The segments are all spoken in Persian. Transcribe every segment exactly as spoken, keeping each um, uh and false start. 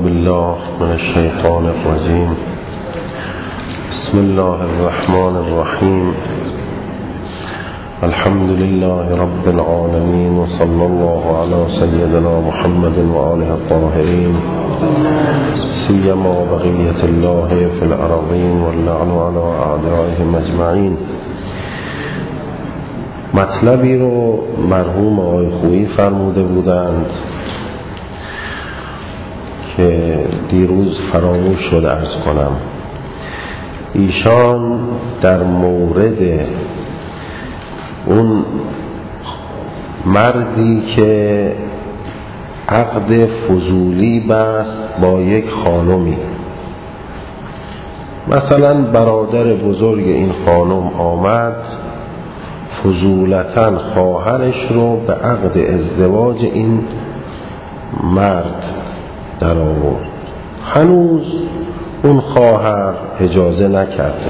بالله من الشيطان الرجيم. بسم الله الرحمن الرحيم. الحمد لله رب العالمين، وصلى الله على سيدنا محمد وآله الطاهرين، سيما بقية الله في الأرضين، واللعن على أعدائهم أجمعين. مطلبی رو مرحوم آقای خویی فرموده بودند که دیروز فراموش شد عرض کنم. ایشان در مورد اون مردی که عقد فضولی بست با یک خانمی، مثلا برادر بزرگ این خانم آمد فضولتاً خواهرش رو به عقد ازدواج این مرد در آورد. هنوز اون خواهر اجازه نکرده.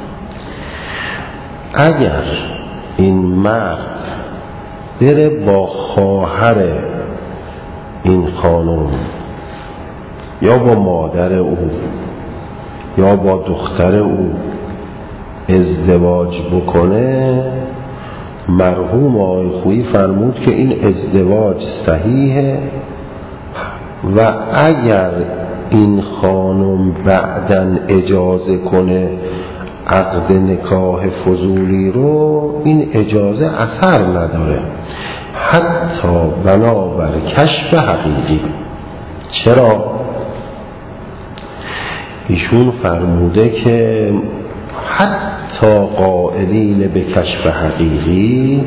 اگر این مرد بره با خواهر این خانم یا با مادر او یا با دختر او ازدواج بکنه، مرحوم آقای خویی فرمود که این ازدواج صحیحه و اگر این خانم بعداً اجازه کنه عقد نکاح فضولی رو، این اجازه اثر نداره حتی بنابر کشف حقیقی. چرا؟ ایشون فرموده که حتی قائلین به کشف حقیقی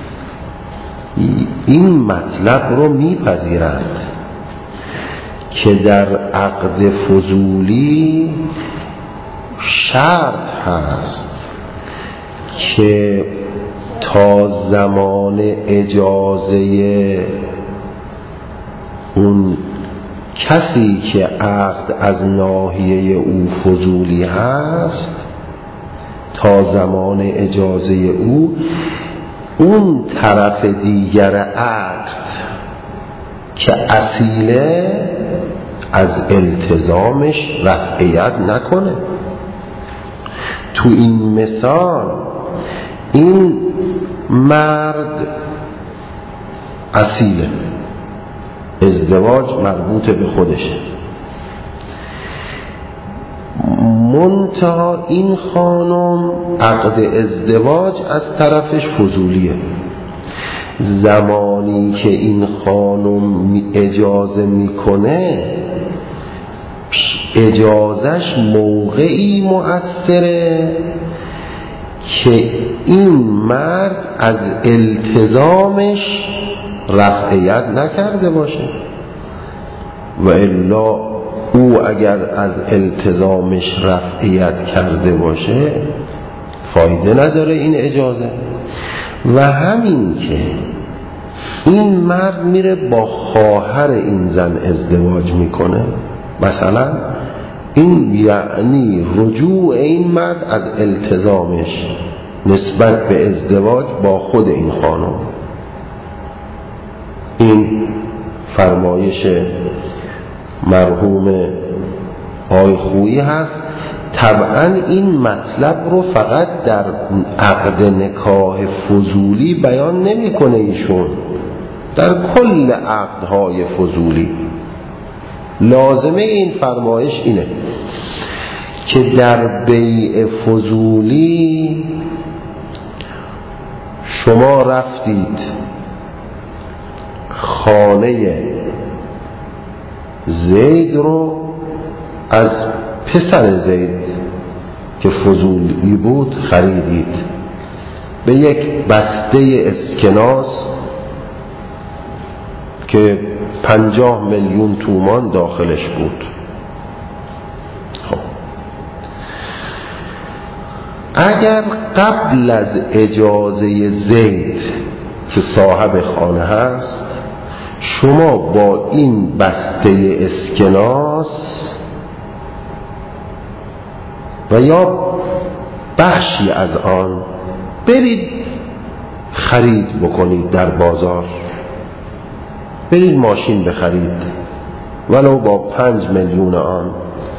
این مطلب رو میپذیرند که در عقد فضولی شرط هست که تا زمان اجازه اون کسی که عقد از ناحیه او فضولی هست، تا زمان اجازه او اون طرف دیگر عقد که اصیله از التزامش رفعیت نکنه. تو این مثال این مرد اصیله، ازدواج مربوط به خودشه، منتها این خانم عقد ازدواج از طرفش فضولیه. زمانی که این خانم اجازه میکنه، اجازش موقعی مؤثره که این مرد از التزامش رفعیت نکرده باشه، و الا او اگر از التزامش رفعیت کرده باشه فایده نداره این اجازه. و همین که این مرد میره با خواهر این زن ازدواج میکنه، مثلا این یعنی رجوع این مرد از التزامش نسبت به ازدواج با خود این خانم. این فرمایش مرحوم آقای خویی هست. طبعا این مطلب رو فقط در عقد نکاح فضولی بیان نمی کنه ایشون، در کل عقدهای فضولی. لازمه این فرمایش اینه که در بیع فضولی شما رفتید خانه زید رو از پسر زید که فضولی بود خریدید به یک بسته اسکناس که پنجاه میلیون تومان داخلش بود. خب اگر قبل از اجازه زید که صاحب خانه هست شما با این بسته اسکناس و یا بخشی از آن برید خرید بکنید در بازار، برید ماشین بخرید ولو با پنج میلیون آن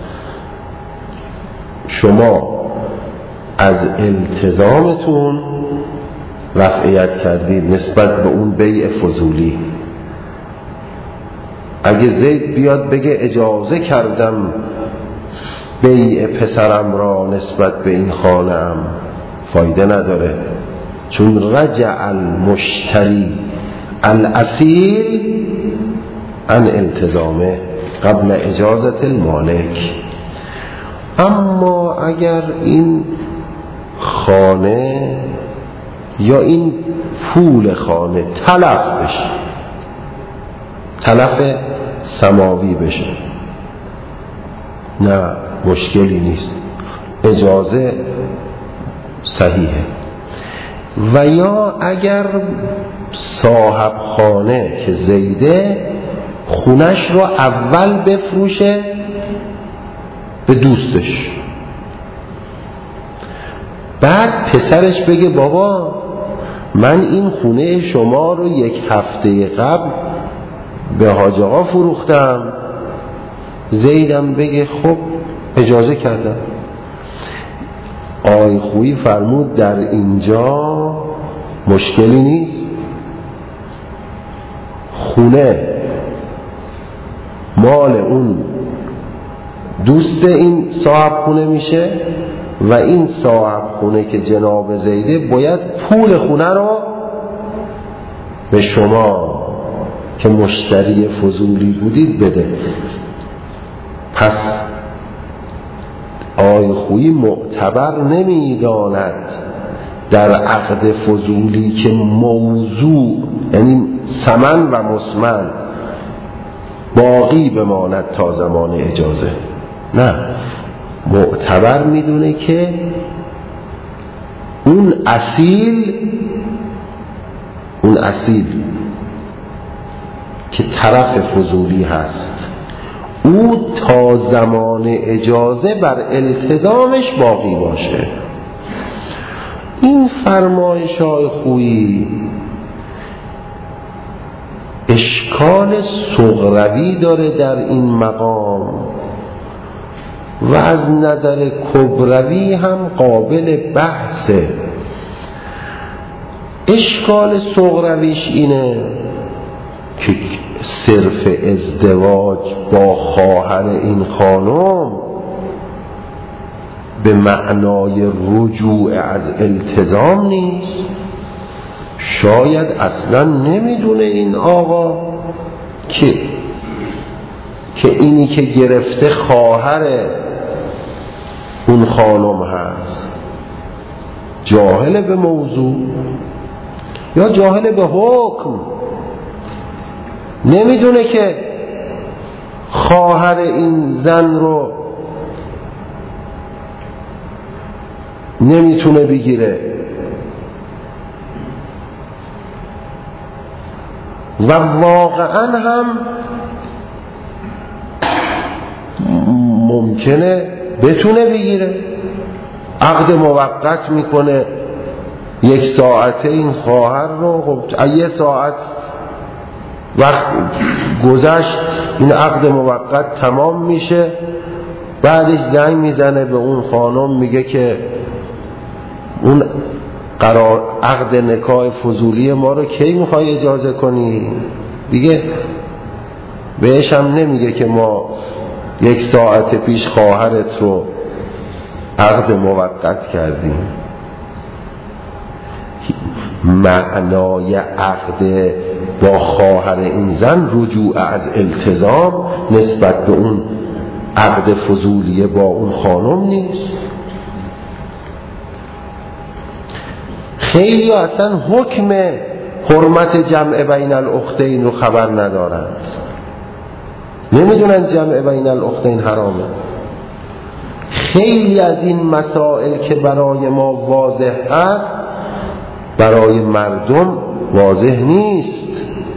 شما از التزامتون رفعیت کردید نسبت به اون بیع فضولی. اگه زید بیاد بگه اجازه کردم بیع پسرم را نسبت به این خانه ام، فایده نداره، چون رجع المشتری الاصیل عن التزامه قبل اجازت المالک. اما اگر این خانه یا این پول خانه تلف بشه، تلف سماوی بشه، نه مشکلی نیست، اجازه صحیحه. و یا اگر صاحب خانه که زیده خونش رو اول بفروشه به دوستش، بعد پسرش بگه بابا من این خونه شما رو یک هفته قبل به حاج آقا فروختم، زیدم بگه خب اجازه کردم. آقای خویی فرمود در اینجا مشکلی نیست، خونه مال اون دوست این صاحب خونه میشه و این صاحب خونه که جناب زیده باید پول خونه رو به شما که مشتری فضولی بودید بده. پس آقای خویی معتبر نمیداند در عقد فضولی که موضوع یعنی ثمن و مسمن باقی بماند تا زمان اجازه، نه، معتبر میدونه که اون اصیل اون اصیل که طرف فضولی هست او تا زمان اجازه بر التزامش باقی باشه. این فرمایش های خویی اشکال صغروی داره در این مقام و از نظر کبروی هم قابل بحثه. اشکال صغرویش اینه که صرف ازدواج با خواهر این خانم به معنای رجوع از التزام نیست. شاید اصلا نمیدونه این آقا که که اینی که گرفته خواهر اون خانم هست، جاهل به موضوع یا جاهل به حکم، نمیدونه که خواهر این زن رو نمیتونه بگیره و واقعا هم ممکنه بتونه بگیره. عقد موقت میکنه یک ساعته این خواهر رو، خب یه ساعت وقت گذشت این عقد موقت تمام میشه، بعدش زنگ میزنه به اون خانم میگه که اون قرار عقد نکاح فضولی ما رو کی میخوای اجازه کنی؟ دیگه بهش هم نمیگه که ما یک ساعت پیش خواهرت رو عقد موقت کردیم. معنای عقد با خواهر این زن رجوع از التزام نسبت به اون عقد فضولیه با اون خانم نیست. خیلی اصلا حکم حرمت جمع بین الاختین رو خبر ندارند، نمیدونن جمع بین الاختین حرامه. خیلی از این مسائل که برای ما واضح هست برای مردم واضح نیست.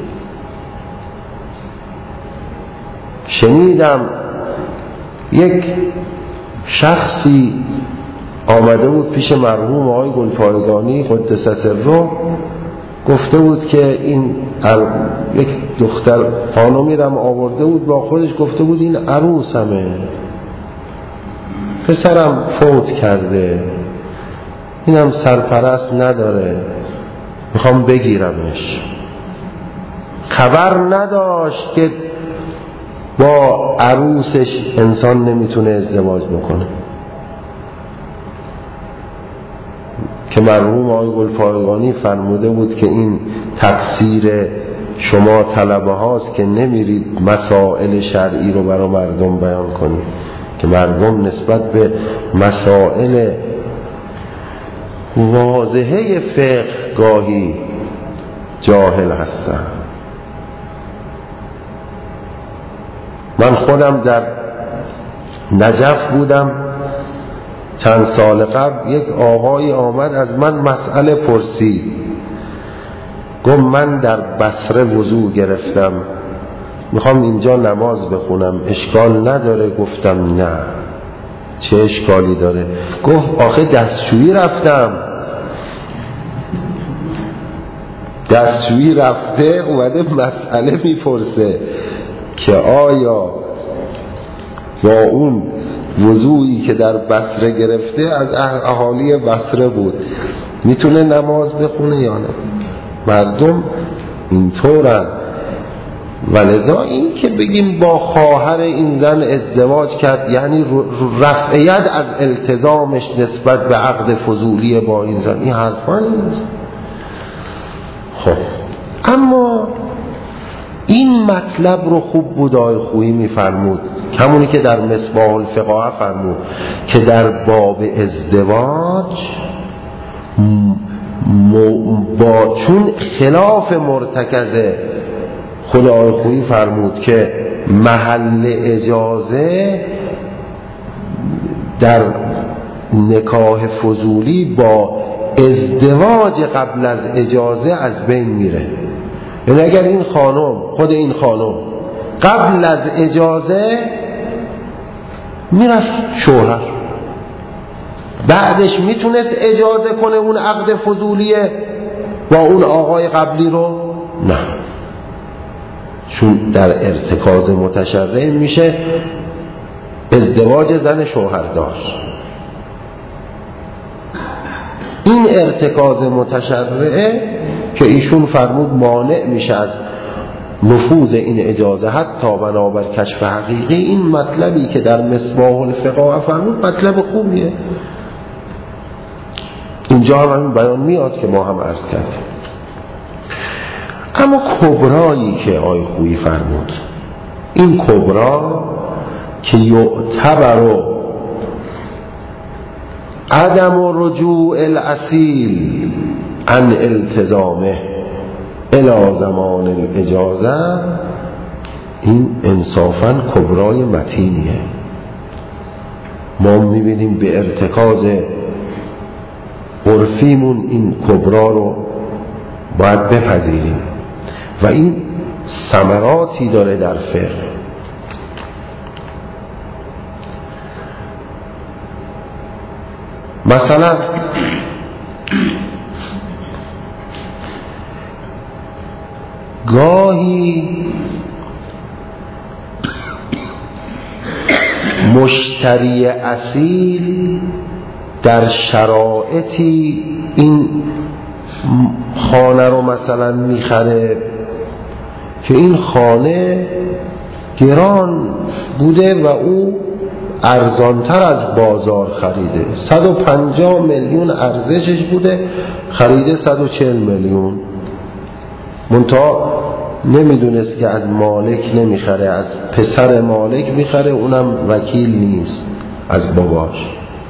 شنیدم یک شخصی آمده بود پیش مرحوم آقای گلپایگانی قدس سره، گفته بود که این یک دختر خانمی رم آورده بود با خودش، گفته بود این عروسمه، پسرم فوت کرده، اینم سرپرست نداره، میخوام بگیرمش. خبر نداشت که با عروسش انسان نمیتونه ازدواج بکنه، که مرحوم آقای گلفایقانی فرموده بود که این تقصیر شما طلبه هاست که نمیرید مسائل شرعی رو برای مردم بیان کنید، که مردم نسبت به مسائل واضحه فقه گاهی جاهل هستن. من خودم در نجف بودم چند سال قبل، یک آقای آمد از من مسئله پرسید، گفت من در بصره وضو گرفتم، میخوام اینجا نماز بخونم، اشکال نداره؟ گفتم نه. چه اشکالی داره؟ گفت آخه دستشویی رفتم. دستشویی رفته اومده مسئله میپرسه که آیا با اون وضوعی که در بصره گرفته از اهالی بصره بود میتونه نماز بخونه یا نه؟ مردم اینطورن. ولذا این که بگیم با خواهر این زن ازدواج کرد یعنی رفعیت از التزامش نسبت به عقد فضولی با این زن، این حرفا نیست. خب اما این مطلب رو خوب بود آقای خویی میفرمود، همونی که در مصباح الفقاهه فرمود که در باب ازدواج با چون خلاف مرتکزه، خود آقای خویی فرمود که محل اجازه در نکاح فضولی با ازدواج قبل از اجازه از بین میره. یعنی اگر این خانم، خود این خانم قبل از اجازه میرفت شوهر، بعدش میتونست اجازه کنه اون عقد فضولیه با اون آقای قبلی رو؟ نه، چون در ارتکاز متشرع میشه ازدواج زن شوهردار. این ارتکاز متشرعه که ایشون فرمود مانع میشه از نفوذ این اجازه حتی بنابر کشف حقیقی. این مطلبی که در مصباح الفقاهه فرمود مطلب خوبیه، اینجا هم همین بیان میاد که ما هم عرض کردیم. اما کبرایی که آقای خویی فرمود، این کبرا که یعتبر عدم رجوع الاصیل عن التزامه الی زمان الاجازه، این انصافاً کبرای متینیه. ما میبینیم به ارتکاز عرفیمون این کبرا رو باید بپذیریم و این ثمراتی داره در فقه. مثلا گاهی مشتری اصیل در شرایطی این خانه رو مثلا میخره که این خانه گران بوده و او ارزانتر از بازار خریده، صد و پنجاه میلیون ارزشش بوده، خریده صد و چهل میلیون. منتها نمیدونست که از مالک نمیخره، از پسر مالک میخره، اونم وکیل نیست از باباش.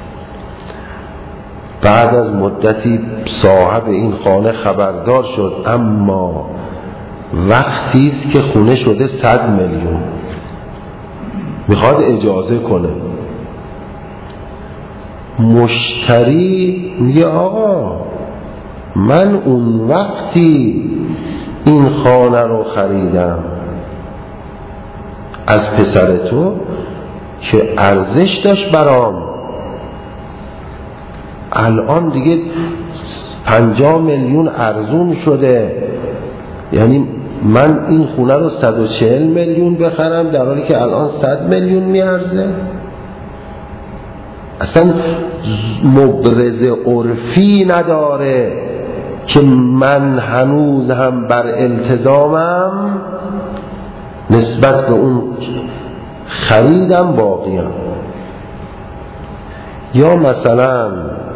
بعد از مدتی صاحب این خانه خبردار شد، اما وقتی است که خونه شده صد میلیون، میخواد اجازه کنه. مشتری میگه آقا من اون وقتی این خانه رو خریدم از پسر تو که ارزش داشت برام، الان دیگه پنجاه میلیون ارزون شده، یعنی من این خونه رو صد و چهل میلیون بخرم در حالی که الان صد میلیون میارزه. اصلا مبرز عرفی نداره که من هنوز هم بر التزامم نسبت به اون خریدم باقیم. یا مثلا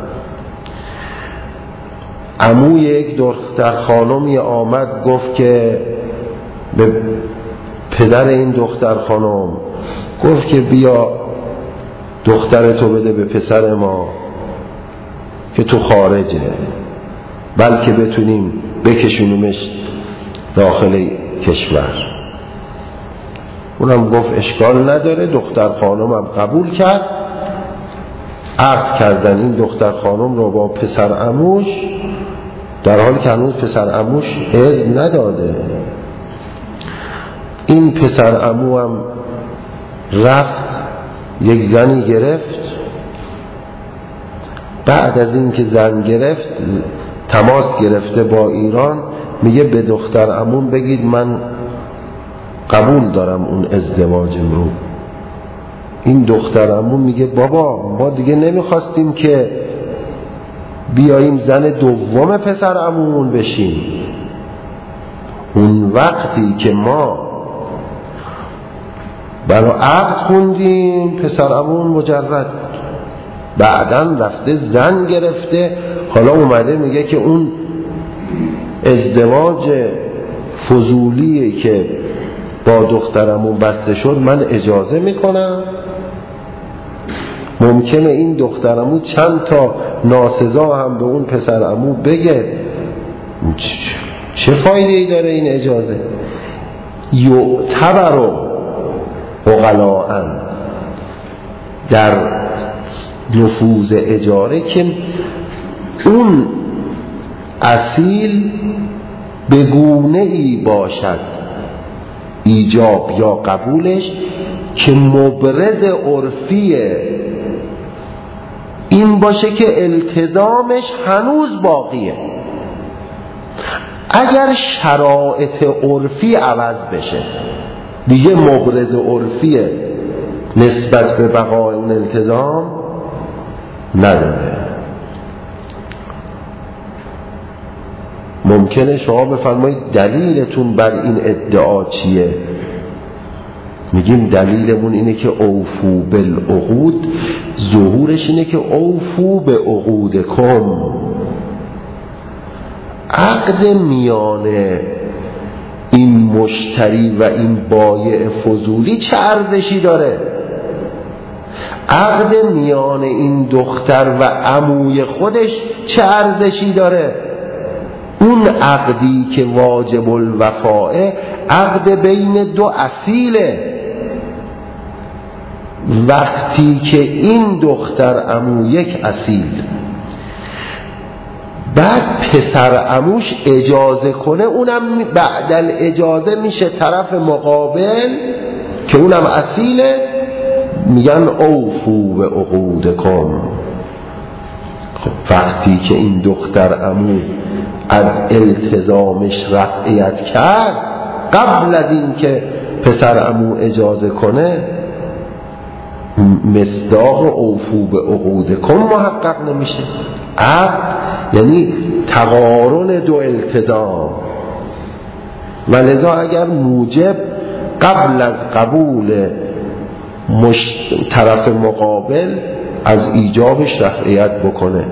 عموی یک دختر خانمی آمد گفت که به پدر این دختر خانم گفت که بیا دخترتو بده به پسر ما که تو خارجه، بلکه بتونیم بکشونیمش داخل کشور. اونم گفت اشکال نداره. دختر خانم هم قبول کرد، عقد کردن این دختر خانم رو با پسر عموش، در حالی که هنوز پسر عموش اذن نداده. این پسر عمو هم رفت یک زنی گرفت، بعد از این که زن گرفت تماس گرفته با ایران، میگه به دختر عموم بگید من قبول دارم اون ازدواجم رو. این دختر عموم میگه بابا ما دیگه نمیخواستیم که بیاییم زن دوم پسر عمومون بشیم. اون وقتی که ما برای عقد خوندیم پسر عمومون مجرد بود، بعدن رفته زن گرفته، حالا اومده میگه که اون ازدواج فضولیه که با دخترمون بسته شد من اجازه میکنم. ممکنه این دخترمون چند تا ناسزا هم به اون پسرعمو بگه، چه فایده ای داره این اجازه؟ یعتبر عقلاء در نفوذ اجاره که اون اصیل به گونه ای باشد ایجاب یا قبولش که مبرز عرفیه این باشه که التزامش هنوز باقیه. اگر شرایط عرفی عوض بشه دیگه مبرز عرفیه نسبت به بقای اون التزام نداره. ممکنه شما بفرمایید دلیلتون بر این ادعا چیه؟ میگیم دلیلمون اینه که اوفو بالعقود، ظهورش اینه که اوفو به عقودکم. عقد میانه این مشتری و این بایع فضولی چه ارزشی داره؟ عقد میان این دختر و عموی خودش چه ارزشی داره؟ اون عقدی که واجب الوفاه عقد بین دو اصیله. وقتی که این دختر عمو یک اصیل بعد پسر عموش اجازه کنه، اونم بعد اجازه میشه طرف مقابل که اونم اصیله، میگن اوفو به عقودکم. خب وقتی که این دختر عمو از التزامش رفعیت کرد قبل از این که پسر عمو اجازه کنه، مصداق اوفو به عقودکم محقق نمیشه. عقد یعنی تقارن دو التزام، و لذا اگر موجب قبل از قبول مش... طرف مقابل از ایجابش رفعیت بکنه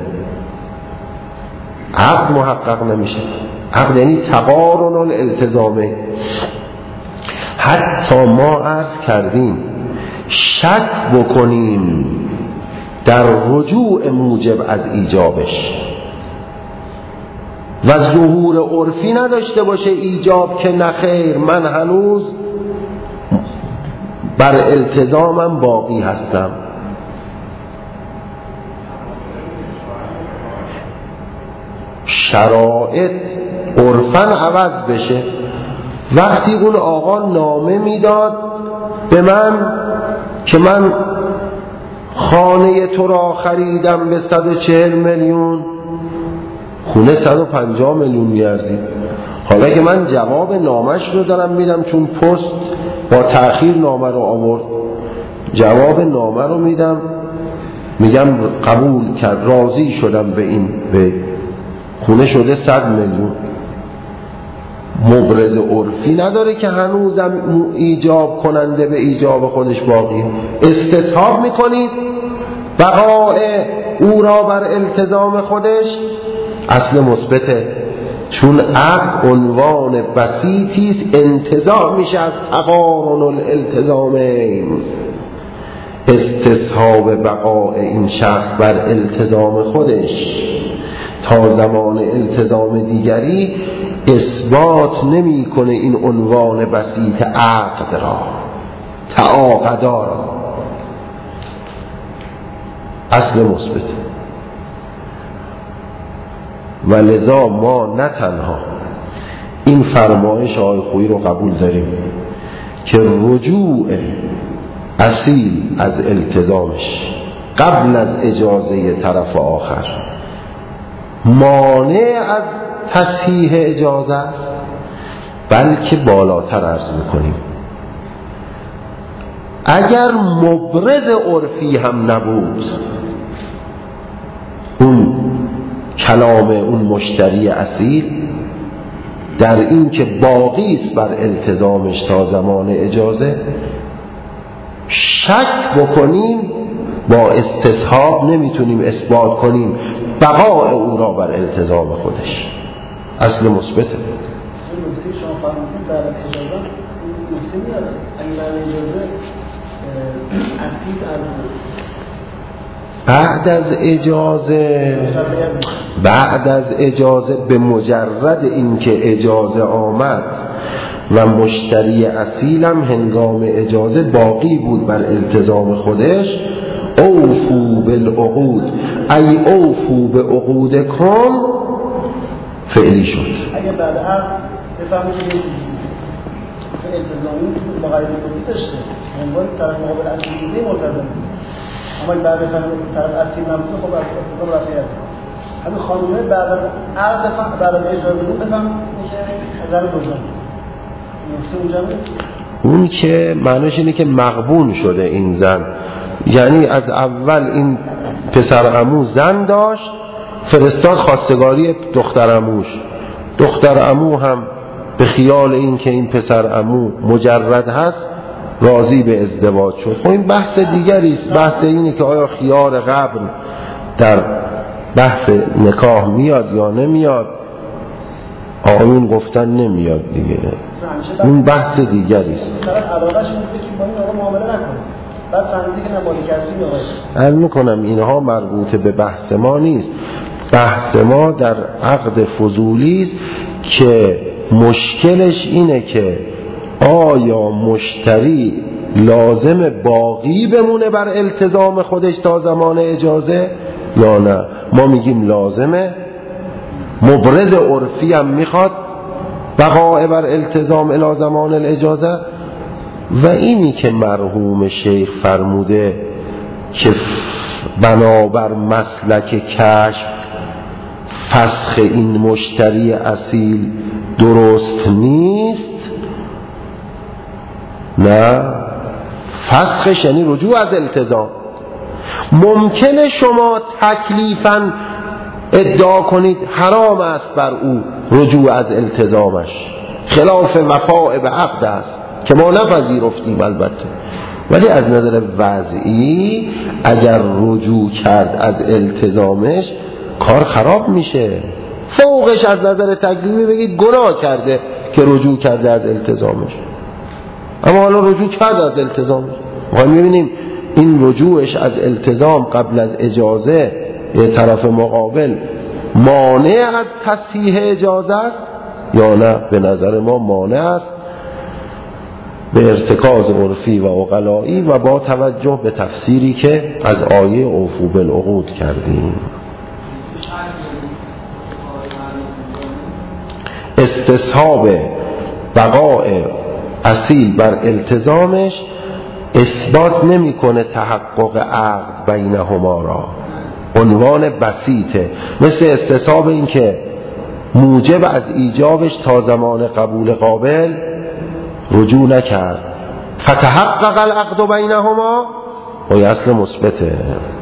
عقد محقق نمیشه. عقد یعنی تقارن الالتزامه. حتی ما عرض کردیم شک بکنیم در رجوع موجب از ایجابش و ظهور عرفی نداشته باشه ایجاب که نخیر من هنوز بر التزامم باقی هستم. شرایط عرفاً عوض بشه. وقتی اون آقا نامه میداد به من که من خانه تو را خریدم به صد و چهل میلیون، خونه صد و پنجاه میلیون میارزید. حالا که من جواب نامش رو دارم میدم، چون پست با تأخیر نامه رو آورد، جواب نامه رو میدم، میگم قبول کرد، راضی شدم به این، به خونه شده صد میلیون. مبرز عرفی نداره که هنوزم ایجاب کننده به ایجاب خودش باقیه. استصحاب میکنید بقاء او را بر التزام خودش، اصل مثبته، چون عقد عنوان بسیطی است انتزاع میشه از تقارن الالتزامین. استصحاب بقاء این شخص بر التزام خودش تا زمان التزام دیگری اثبات نمی کنه این عنوان بسیط عقد را، تعاقدا را. اصل مثبت. و لذا ما نه تنها این فرمایش آقای خویی رو قبول داریم که رجوع اصیل از التزامش قبل از اجازه طرف آخر مانع از تصحیح اجازه است، بلکه بالاتر عرض میکنیم اگر مبرز عرفی هم نبود، اون کلام اون مشتری اصیل در این که باقی است بر التزامش تا زمان اجازه، شک بکنیم با استصحاب نمیتونیم اثبات کنیم بقاء او را بر التزام خودش. اصل مثبته. نکته شما فرمودید بعد از اجازه نکته میاد، اگه بعد اجازه اصیل بعد از اجازه بعد از اجازه به مجرد اینکه اجازه آمد و مشتری اصیلم هنگام اجازه باقی بود بر التزام خودش، اوفو بالعقود ای اوفو به عقودکم فعلی شد. اگه بعد عقد بفهمید که التزامی مقاید کنی داشته عنوان طرف مقابل اصلی بوده ملتزم، اما بعد بفهمید طرف اصلی نبوده خب از التزام رفعیت. همین خانومه بعد از عقد فقط بعد از اجازه بود بفهمید که نظر بجان نفته اونجا بود. اون که معنیش اینه که مغبون شده این زن، یعنی از اول این پسر عمو زن داشت، فرستاد خواستگاری دختر عموش، دختر عمو هم به خیال این که این پسر عمو مجرد هست راضی به ازدواج شد. خب این بحث دیگری است. بحث اینه که آیا خیار قبل در بحث نکاح میاد یا نمیاد. آقایون گفتن نمیاد دیگه، اون بحث دیگری است. طرف علاقه‌اش اینه که با این آقا معامله نکنه، بعد فهمیدی که نمالی کسی آقای عرض میکنم اینها مربوط به بحث ما نیست. بحث ما در عقد فضولی است که مشکلش اینه که آیا مشتری لازم باقی بمونه بر التزام خودش تا زمان اجازه یا نه. ما میگیم لازمه، مبرز عرفی هم میخواد بقاء بر التزام الی زمان الاجازه. و اینی که مرحوم شیخ فرموده که بنابر مسلک کشف فسخ این مشتری اصیل درست نیست، نه، فسخش یعنی رجوع از التزام. ممکنه شما تکلیفاً ادعا کنید حرام است بر او رجوع از التزامش، خلاف وفاء به عقد است که ما نپذیرفتیم البته، ولی از نظر وضعی اگر رجوع کرد از التزامش کار خراب میشه. فوقش از نظر تکلیفی بگید گناه کرده که رجوع کرده از التزامش، اما حالا رجوع کرد از التزامش. ما میبینیم این رجوعش از التزام قبل از اجازه یه طرف مقابل مانع از تصحیح اجازه است یا نه. به نظر ما مانع است به ارتکاز عرفی و عقلایی و با توجه به تفسیری که از آیه اوفو بالعقود کردیم. استصحاب بقاء اصیل بر التزامش اثبات نمیکنه تحقق عقد بینهما را. عنوان بسیطه، مثل استصحاب این که موجب از ایجابش تا زمان قبول قابل رجوع نکرد. فتحقق العقد بینهما و اصل مثبته.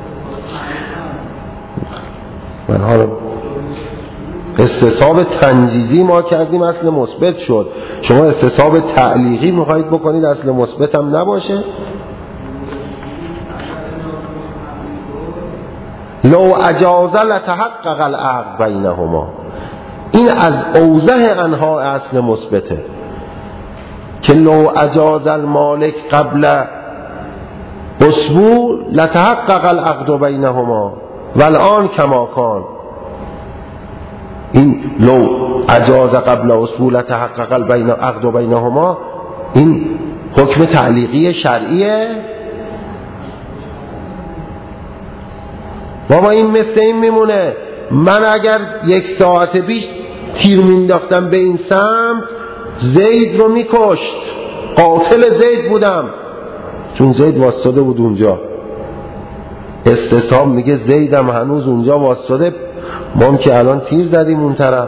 من حالا استصحاب تنجیزی ما کردیم اصل مثبت شد، شما استصحاب تعلیقی میخواید بکنید اصل مثبت هم نباشه؟ لو اجاز لتحقق العقد بینهما، این از اوضح انواع اصل مثبته که لو اجاز المالک قبل اسبوع لتحقق العقد بینهما والآن کما کان. این لو اجاز قبل اسبوع لتحقق العقد بینهما این حکم تعلیقی شرعیه. بابا این مثل این میمونه، من اگر یک ساعت پیش تیر مینداختم به این سمت زید رو میکشت، قاتل زید بودم، چون زید واسطاده بود اونجا. استصحاب میگه زیدم هنوز اونجا واسطاده، ما هم که الان تیر زدیم اون طرف،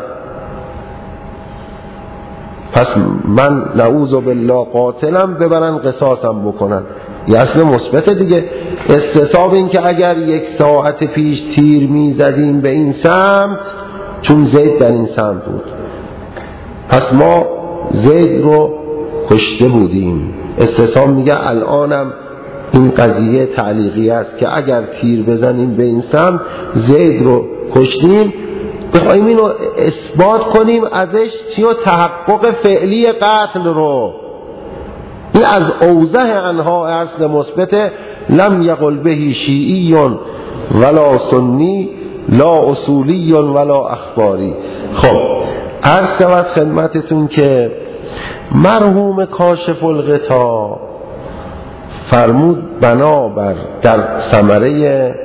پس من نعوذ بالله قاتلم، ببرن قصاصم بکنن. یه اصل مثبت دیگه. استصحاب این که اگر یک ساعت پیش تیر میزدیم به این سمت، چون زید در این سمت بود، پس ما زید رو کشته بودیم. استصحاب میگه الانم این قضیه تعلیقی است که اگر تیر بزنیم به این سمت زید رو کشتیم، بخوایم اینو اثبات کنیم ازش چیو؟ تحقق فعلی قتل رو. این از اوضح انها اصل مثبت. لم یقل بهی شیعی ولا سنی لا اصولی ولا اخباری. خب عرض شود خدمتتون که مرحوم کاشف الغطا فرمود بنابر در ثمره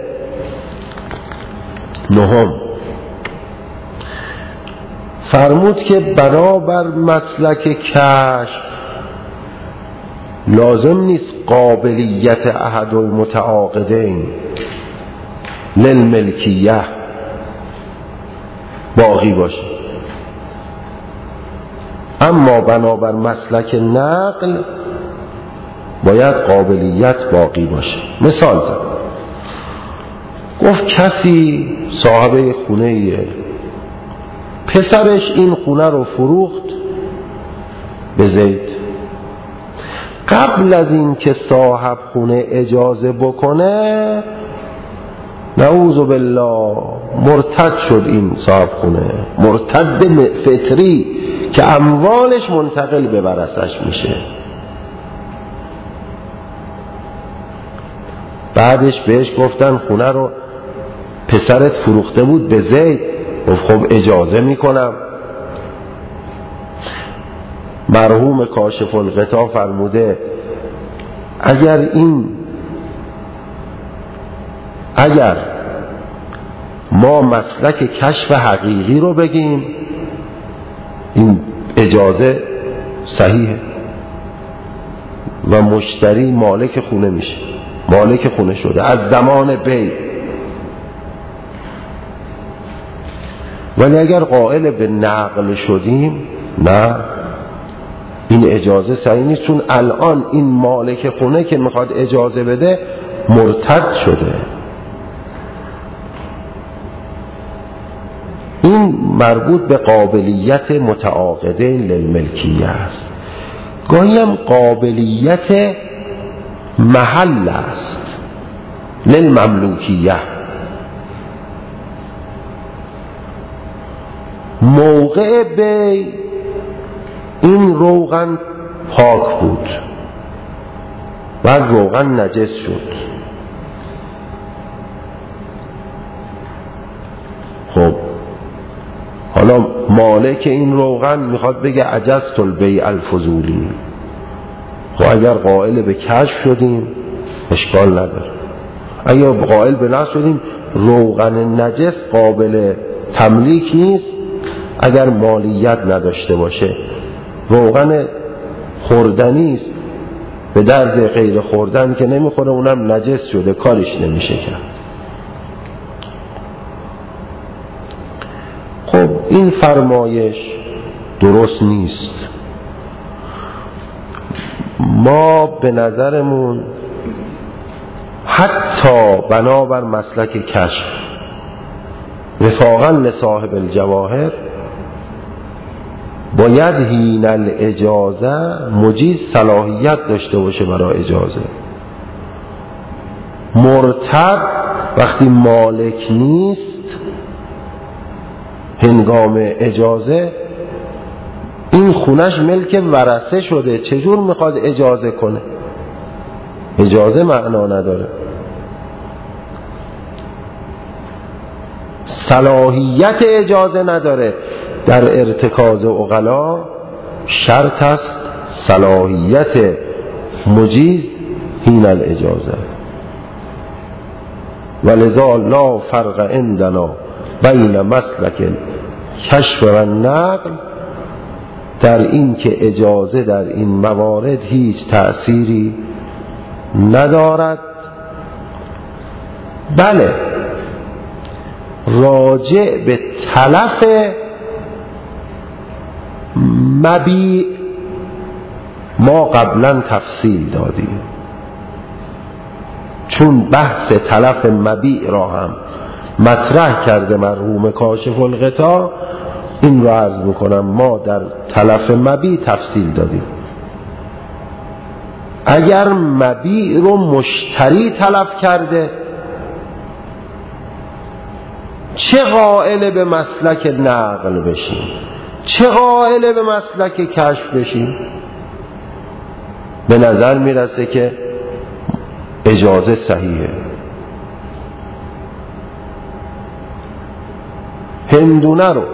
نهم فرمود که بنابر مسلک کشف لازم نیست قابلیت احد المتعاقدین للملکیه باقی باشه، اما بنابر مسلک نقل باید قابلیت باقی باشه. مثال زد، گفت کسی صاحب خونه ایه، پسرش این خونه رو فروخت به زید، قبل از این که صاحب خونه اجازه بکنه نعوذ بالله مرتد شد. این صاحب خونه مرتد فطری که اموالش منتقل به ورثش میشه. بعدش بهش گفتن خونه رو پسرت فروخته بود به زید، گفت خب اجازه میکنم. مرحوم کاشف الغطا فرموده اگر این اگر ما مسلک کشف حقیقی رو بگیم این اجازه صحیحه و مشتری مالک خونه میشه، مالک خونه شده از زمان بی. ولی اگر قائل به نقل شدیم نه، این اجازه صحیح نیست، چون الان این مالک خونه که میخواد اجازه بده مرتد شده. این مربوط به قابلیت متعاقدین للملکیه است. گاهی هم قابلیت محل است للمملوکیه. موقع بی این روغن پاک بود و روغن نجس شد. خب حالا مالک این روغن میخواد بگه عجزت البیع الفضولی. خب اگر قائل به کشف شدیم اشکال نداره، اگر قائل به نقص شدیم روغن نجس قابل تملیک نیست اگر مالیت نداشته باشه. روغن خوردنی است، به درد غیر خوردن که نمیخوره، اونم نجس شده، کارش نمیشه کرد. این فرمایش درست نیست. ما به نظرمون حتی بنابر مسلک کشف وفاقا لصاحب الجواهر باید حین الاجازه مجیز صلاحیت داشته باشه برای اجازه. مرتب وقتی مالک نیست هنگام اجازه این خونش ملک ورثه شده، چجور میخواد اجازه کنه؟ اجازه معنا نداره. صلاحیت اجازه نداره. در ارتکاز عقلا شرط است صلاحیت مجیز حین الاجازه. ولذا لا فرق عندنا بین مسلک کشف و نقل، در این که اجازه در این موارد هیچ تأثیری ندارد. بله راجع به تلف مبیع ما قبلا تفصیل دادیم، چون بحث تلف مبیع را هم مطرح کرده مرحوم کاشف الغطا. این را عرض میکنم ما در تلف مبیع تفصیل دادیم. اگر مبیع رو مشتری تلف کرده چه قائل به مسلک نقل بشیم، چه قائل به مسلک کشف بشیم؟ به نظر میرسه که اجازه صحیحه. هندونه رو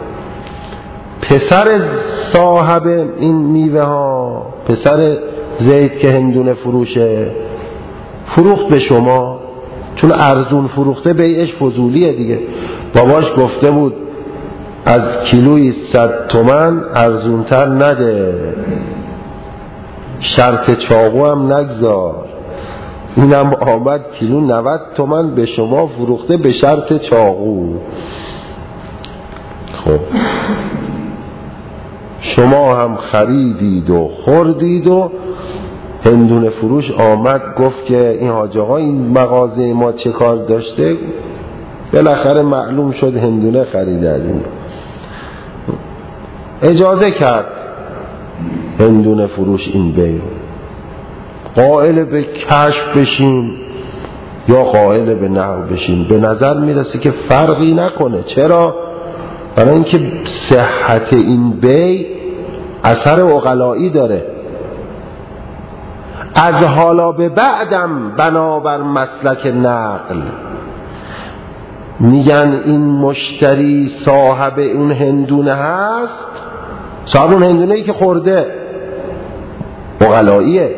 پسر صاحب این میوه ها، پسر زید که هندونه فروشه، فروخت به شما، چون ارزون فروخته بیعش فضولیه دیگه. باباش گفته بود از کیلوی صد تومن ارزونتر نده، شرط چاقو هم نگذار. اینم آمد کیلو نود تومن به شما فروخته به شرط چاقو. خب شما هم خریدید و خوردید و هندونه فروش آمد گفت که این حاج آقا این مغازه ما چه کار داشته؟ بالاخره معلوم شد هندونه خریده از این. اجازه کرد هندونه فروش این بیع. قائل به کشف بشیم یا قائل به نقل بشیم؟ به نظر میرسه که فرقی نکنه. چرا؟ برای اینکه صحت این بیع اثر عقلایی داره. از حالا به بعدم بنابر مسلک نقل میگن این مشتری صاحب اون هندونه هست، صاحب اون هندونه ای که خورده، عقلاییه.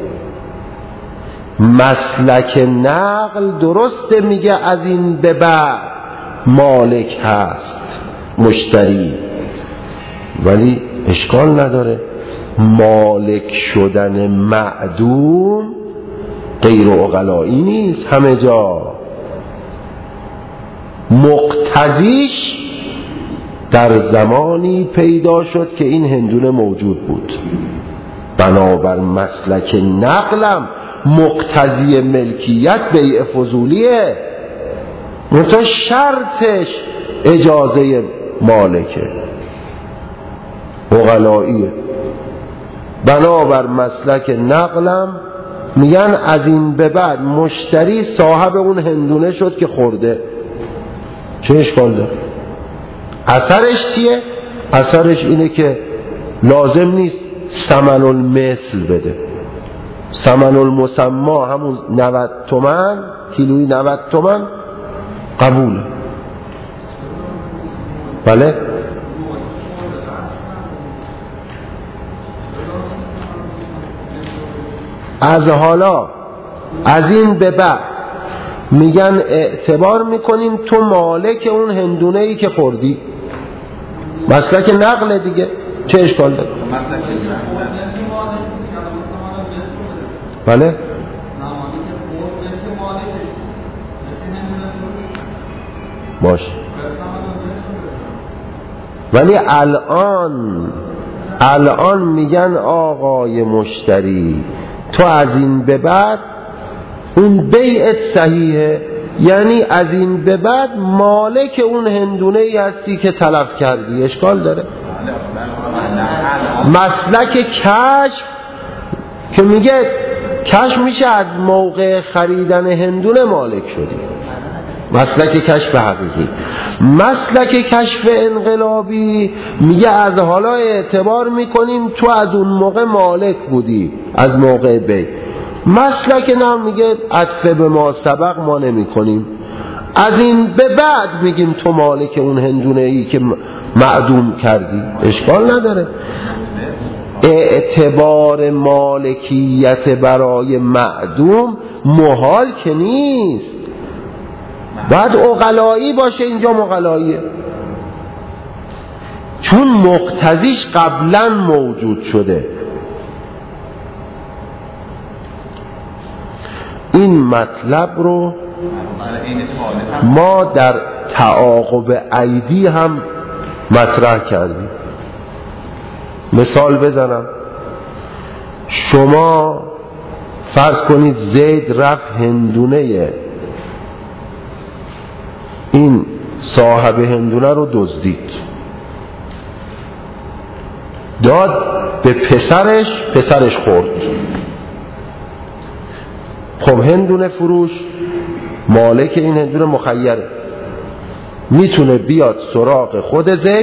مسلک نقل درسته میگه از این به بعد مالک هست مشتری، ولی اشکال نداره. مالک شدن معدوم غیر عقلایی نیست همه جا. مقتضیش در زمانی پیدا شد که این هندونه موجود بود. بنابر مسلک نقلم مقتضی ملکیت بیع فضولیه، منتها شرطش اجازه مالکه، عقلاییه. بنابر مسلک نقلم میگن از این به بعد مشتری صاحب اون هندونه شد که خورده. چه اشکال داره؟ اثرش چیه؟ اثرش اینه که لازم نیست ثمن المثل بده. ثمن المسما همون نود تومن، کیلویی نود تومن قبوله. بله؟ از حالا از این به بعد میگن اعتبار میکنیم تو مالک اون هندونه ای که خوردی. مسلک نقل دیگه، چه اشکال داره؟ بله؟ باش ولی الان الان میگن آقای مشتری تو از این به بعد اون بیعت صحیحه، یعنی از این به بعد مالک اون هندونه ای هستی که تلف کردی. اشکال داره؟ مسلک کشف که میگه کشف میشه از موقع خریدن هندونه مالک شدی، مسلک کشف حقیقی. مسلک کشف انقلابی میگه از حالا اعتبار میکنیم تو از اون موقع مالک بودی، از موقع بی. مسلک نام میگه عطف به ما سبق ما نمی کنیم، از این به بعد میگیم تو مالک اون هندونه ای که معدوم کردی. اشکال نداره. اعتبار مالکیت برای معدوم محال که نیست، باید عقلایی باشه. اینجا مقلاییه چون مقتضیش قبلا موجود شده. این مطلب رو ما در تعاقب ایدی هم مطرح کردیم. مثال بزنم، شما فرض کنید زید رفت هندونه این صاحب هندونه رو دزدید، داد به پسرش، پسرش خورد. خب هندونه فروش مالک این هندونه مخیره، میتونه بیاد سراغ خود زید،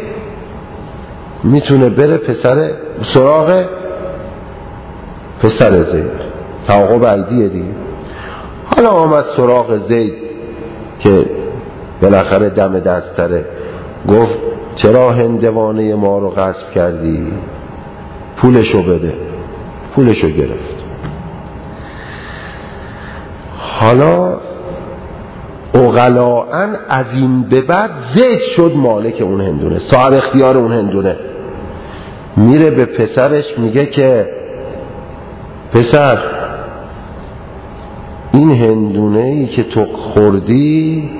میتونه بره پسر سراغ پسر زید. تعاقب عیدیه دیگه. حالا آمد سراغ زید که بالاخره دم دستره، گفت چرا هندوانه ما رو غصب کردی؟ پولشو بده. پولشو گرفت. حالا عقلاً از این به بعد زید شد مالک اون هندونه، صاحب اختیار اون هندونه. میره به پسرش میگه که پسر این هندونه ای که تو خوردی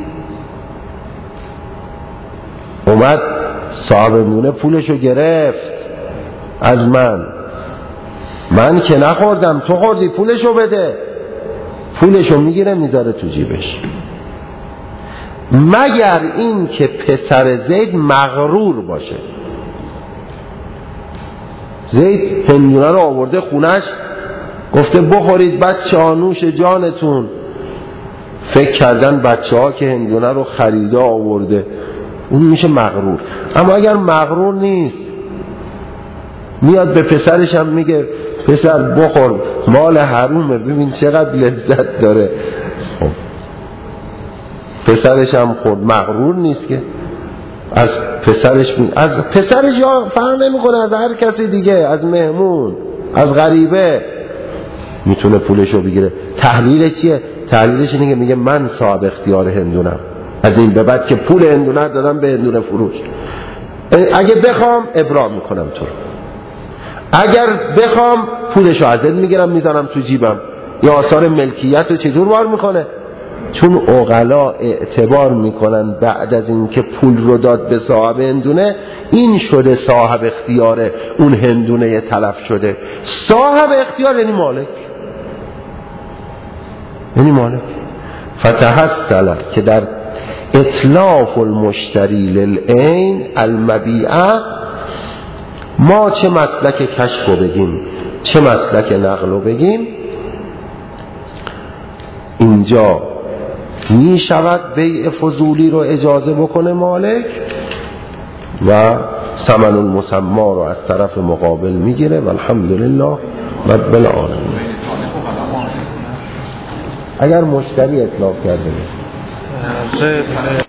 اومد صاحب هندونه پولشو گرفت از من، من که نخوردم، تو خوردی، پولشو بده. پولشو میگیره میذاره تو جیبش، مگر این که پسر زید مغرور باشه. زید هندونه رو آورده خونش، گفته بخورید بچه ها، نوش جانتون. فکر کردن بچه ها که هندونه رو خریده آورده، اون میشه مغرور. اما اگر مغرور نیست، میاد به پسرش هم میگه پسر بخور، مال حرومه، ببین چقدر لذت داره. خب پسرش هم خورد، مغرور نیست که از پسرش می... از پسرش یا فرق نمیکنه، از هر کسی دیگه، از مهمون، از غریبه میتونه پولشو بگیره. تحلیل چیه؟ تحلیلش اینه که میگه من صاحب اختیار هندونم، از این به بعد که پول هندونه دادم به هندونه فروش، اگه بخوام ابرام میکنم تو رو، اگر بخوام پولشو ازت میگیرم میذارم تو جیبم. یا آثار ملکیت رو چطور بار میکنه؟ چون عقلا اعتبار میکنن بعد از این که پول رو داد به صاحب هندونه، این شده صاحب اختیار اون هندونه تلف شده. صاحب اختیار یعنی مالک، یعنی مالک. فتحصل که در اطلاف المشتری للعین المبیعه، ما چه مسلک کشف رو بگیم چه مسلک نقل رو بگیم، اینجا می شود بیع فضولی رو اجازه بکنه مالک و ثمن المسما رو از طرف مقابل میگیره. و الحمدلله رب العالمین. اگر مشتری اطلاق کرده